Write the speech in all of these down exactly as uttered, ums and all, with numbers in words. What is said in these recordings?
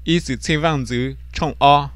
ý sự chế vang dữ trong o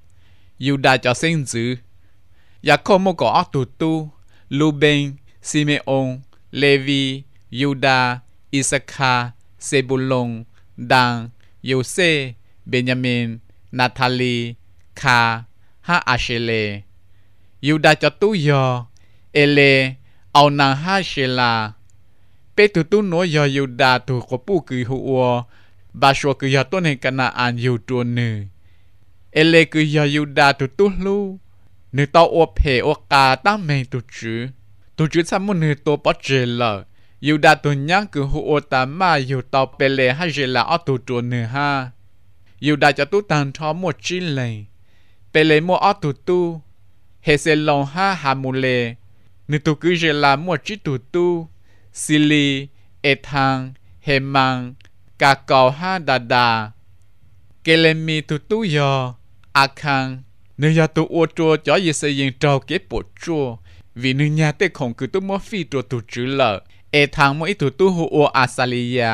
yêu đại cho sinh dữ ya có một có tụ tu Ruben Simeon Levi Juda Issachar Zebulon Dan Jose Benjamin Natalie Kha ha Ashele Juda cho tu yo ele ao nàng ha Shela pe tu tu no yo Juda tu có pu cứ huo ba số cứ yo tôn hình cana an yu tu nư ele cứ yo Juda tu tu lu nư tao ô phe ô ca ta mèn tu chữ tu chữ sa mun nư to bó chê lợ Juda tu nhang cứ huo ta ma yu tao pele ha Shela ở tu tu nư ha Juda cho tu tăng thọ một chi lệ pele mo ở tu tu Heselon ha Hamule nư tu cứ Shela một chi tu tu Sili Ethan Heman cả cầu ha đà đà Kelemi tu tu yo Akan nếu ya tu ô chua cho ye xây dựng trâu kế bộ chua vì nếu nhà tê không cứ tu mua phi chua tu chữ lợ Ethan mỗi tu tu hu ô Asalia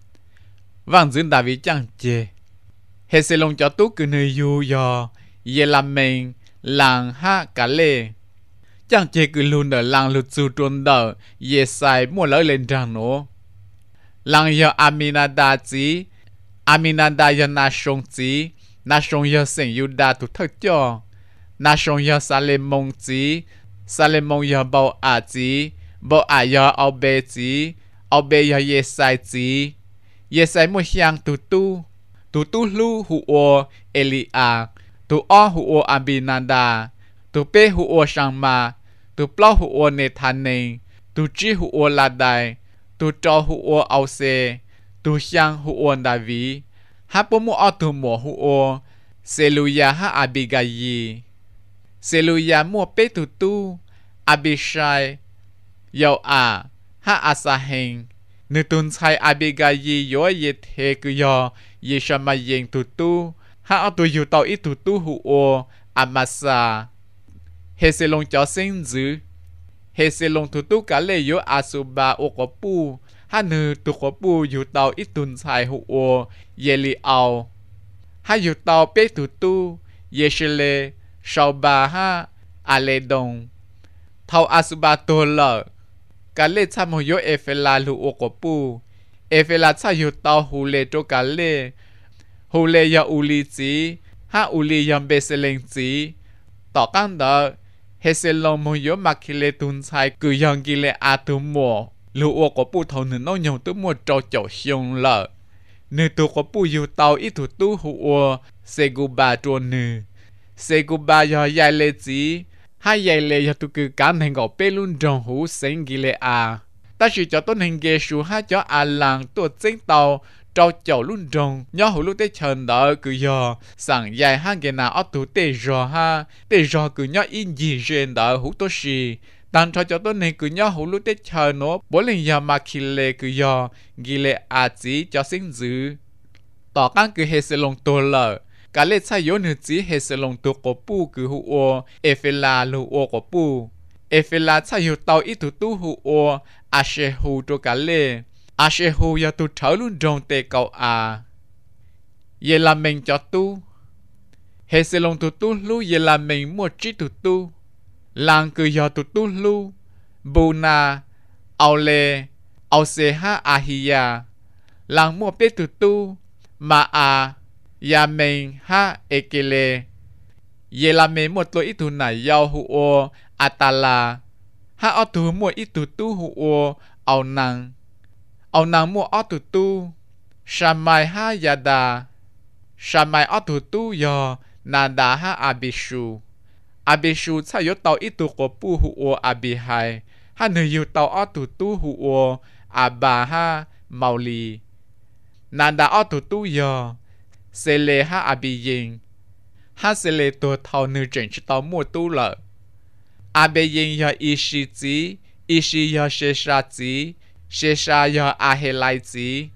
vang dương đà vì chẳng chê Heselon cho tu cứ nơi yu yo ye làm mình làng ha cả lê chẳng chê cứ luôn ở làng lụt dù trôn đỡ ye sai mua lỡ lên trang nó làng yo Aminada chí Aminada yo Nashon chí Nashon yo sinh Yuda tu thất cho Nashon yo Salemon chí Salemon yo Bao A chí Bao A yo Obe chí Obe yo ye sai chí ye sai mua hiang tu tu tu tu lu hu o Elia tu o hu o Aminada tu pe hu o Shama tu plau hu o Nethane tu chi hu o Ladai tu cho hu o Ause tu xiang hu o Davi ha po mo o tu mo hu o Seluya ha Abigayi Seluya mo pe tu tu Abishai yo a ha Asaheng nư tun chai Abigayi yo ye the ku yo ye shama yeng tu tu ha o tu yu tao ít tu tu hu o Amasa Heselon cho sinh dữ Heselon tu tu cả lệ yo Asuba o có pu ha nư tu có pu yu tao ít tun chai hu o Yeliao ha yu tao pe tu tu Yeshele Shauba ha Aledon thao Asuba to lợ cả lệ tham ho yo Efela lu o có pu Efela cha yu tao hu lệ cho cả lệ hu lệ ya uli chí ha uli yam Beseleng chí tỏ căn đỡ Heselon mo yo makile tun chai cứ yong gile a tu mo lu o có pu thầu nửa nông nhung tu mo trâu chậu xiong lợ nửa tu có pu yu tao ít tu tu hu o Seguba tuo nửa Seguba yo yai lệ chí ha yai lệ yo tu cứ cảm hình ngọc pe luôn trong hu sinh gile a ta chỉ cho tôn hình ghê su ha cho a lang tu chính tàu trâu chậu luôn trong nhớ hữu lúc tết chân đó cứ giờ sẵn dài hai cái nào ở tủ tê rò ha tê rò cứ nhớ in gì trên đó hữu tốt gì đang cho cho tôi này cứ nhớ hữu lúc tết chân nó bố lên giờ mà khi lệ cứ giờ ghi lệ à chỉ cho sinh dữ tỏ căn cứ hệ sẽ lồng tổ lợ cả lệ sai yếu nữa chỉ hệ sẽ lồng tổ cổ pu cứ hữu ô Efela lu ô cổ pu Efela sai yếu tàu ít tụ tu hữu ô Ashehu cho cả lệ Ashehu ya tu thở luôn trong tê cầu à ye là mình cho tu hệ sẽ lòng tu tu lu ye là mình một chi tu tu làng cứ ya tu tu lu Buna Aule Auseha Ahia làng mua biết tu tu mà à ya mình ha ekele ye là mình một lối ít tu này yao hu o Atala ha ở tu một ít tu tu hu o ao năng ao nàng mua ở tu tu Shamai ha Yada Shamai ở tu tu yo Nada ha Abishu Abishu cha yo tao ít tu có pu hu o Abihai ha nữ yo tao ở tu tu hu o Abba ha Mauli Nada ở tu tu yo Sele ha Abiyin ha Sele tu thao nữ chỉnh chỉ tao mua tu lợ Abiyin yo Ishi chí Ishi yo Shesha chí Shesha yo Ahelai chí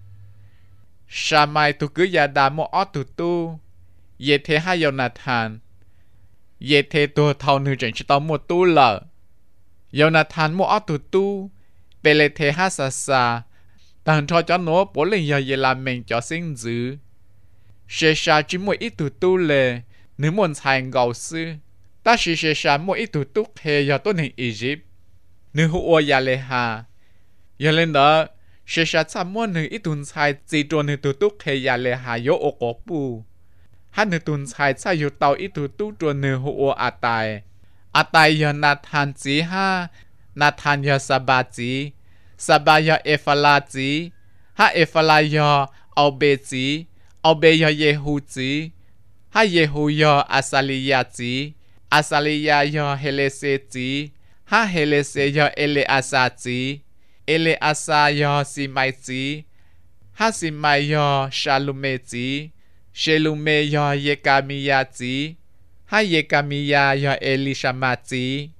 Shamai tu cứ ya đà mo ở tu tu ye thế ha Jonathan ye thế tu thao nữ chỉnh chỉ tao mua tu lợ Jonathan mo ở tu tu Pele thế ha Sasa Tàng cho cho nó bố lên giờ ye làm mình cho sinh dữ sẽ xa chỉ mỗi ít tụ tu lệ nếu muốn xài ngầu sư ta chỉ sẽ xa mỗi ít tụ tu hệ do tốt hình Egypt nếu hữu ô ya lệ hà giờ lên đó sẽ xa xa mỗi nữ ít tụ xài chỉ trốn nữ tụ tu hệ ya lệ hà yếu ô cổ bù hát nữ tụ xài xa yếu tàu ít tụ tu trốn nữ hữu ô à tài à tài giờ nà thàn chỉ ha nà thàn giờ sa ba chỉ sa ba giờ Ephala chỉ ha Ephala giờ ao bê chỉ ao bê giờ Yehu chỉ ha Yehu giờ Asaliya chỉ Asaliya giờ Helese chỉ ha Helese giờ Eleasa chỉ Eleasa giờ Simai chỉ ha Simai giờ Shalume chỉ Shalume giờ Yekamiya chỉ ha Yekamiya giờ Elishama chỉ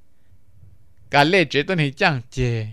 cả lệ chế tôi hình chẳng chê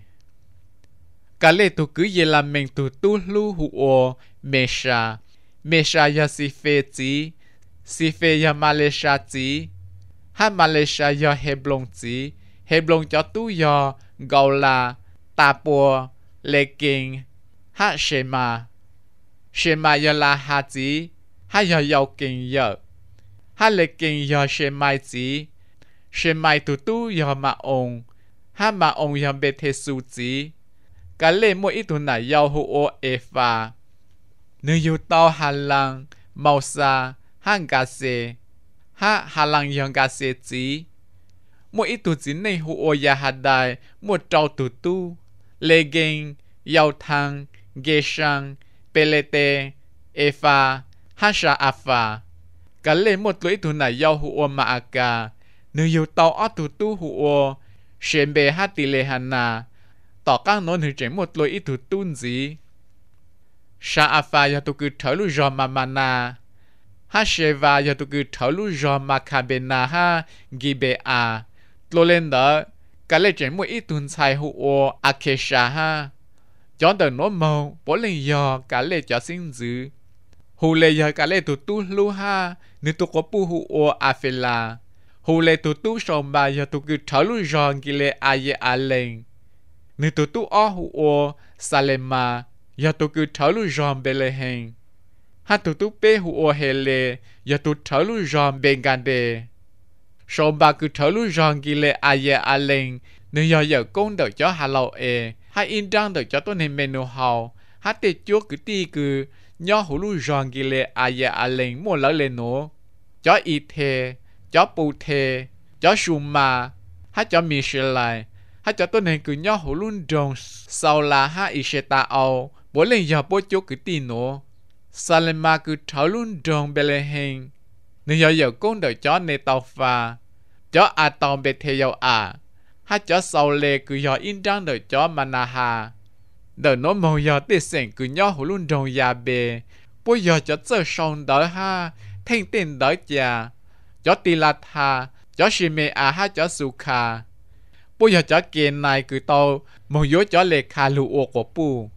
cả lệ tôi cứ về làm mình tôi tu lưu hụ ô Mesha Mesha ya Sife chỉ Sife ya Malaysia chỉ ha Malaysia ya Heblon chỉ Heblon cho tu ya Gaula Tapua Leking ha Shema Shema ya La Ha chỉ ha ya Yao Kinh ya ha Leking ya Shemai chỉ Shemai tu tu ya Ma ông ha Ma ông ya Bethesu chỉ cả lệ mỗi ít tuổi này giao hữu ô Eva nếu yêu tao hà lang màu sa hang gà xe ha hà lang yang gà xe chỉ mỗi ít tuổi chỉ này hữu ô ya hà đại một trâu tụ tu lê geng yao thang ghê sang pelete Eva ha sa afa cả lệ một tuổi tuổi này giao hữu ô ma aka nếu yêu tao ở tụ tu hữu ô xem bề ha tỷ lệ hana tỏ các nón hình chém một lối ít thủ tuôn gì sa afa ya tu cứ thở lu giò mà mana ha sheva ya tu cứ thở lu giò mà kabena ha gibea lô lên đó cái lệ chém một ít tuôn xài hụ ô akesha ha chọn tờ nốt màu bố lên giò cái lệ cho sinh dữ hù lệ ya cái lệ tu tu lu ha nếu tu có pu hụ ô afela hù lệ tu tu sòng ba ya tu cứ thở lu giò gile aye aleng nếu tụi tụi ở hữu ô Salema, giờ tụi cứ thở lu giòn Bethlehem, ha tụi tụi bé hữu ô Hele, giờ tụi thở lu giòn Bengande, sau ba cứ thở lu giòn Gile Aye Allen, nếu giờ giờ con đợi cho Hà Lâu e, ha in đăng đợi cho tôi nên menu hào, ha tê chúa cứ ti cứ nhớ hữu lu giòn Gile Aye Allen mua lỡ lên nữa, cho y thề, cho bù thề, cho Shuma, ha cho Michelin ha cho tôi nên cứ nhớ hữu luôn đồng sau là ha Isheta ao bố lên giờ bố chỗ cứ tin nữa Salema cứ thở luôn đồng Bethlehem nếu giờ giờ con đợi cho nê tàu pha cho à tàu bê thê dầu à ha cho sau lê cứ giờ in đăng đợi cho Manaha đợi nó màu giờ tê sẻn cứ nhớ hữu luôn đồng ya bê bố giờ cho chơi sông đợi ha thanh tên đợi cha cho Tilatha cho Shimea ha cho Sukha bây giờ cho kiện này cứ tao một yếu cho lệ khá lụ ô của bù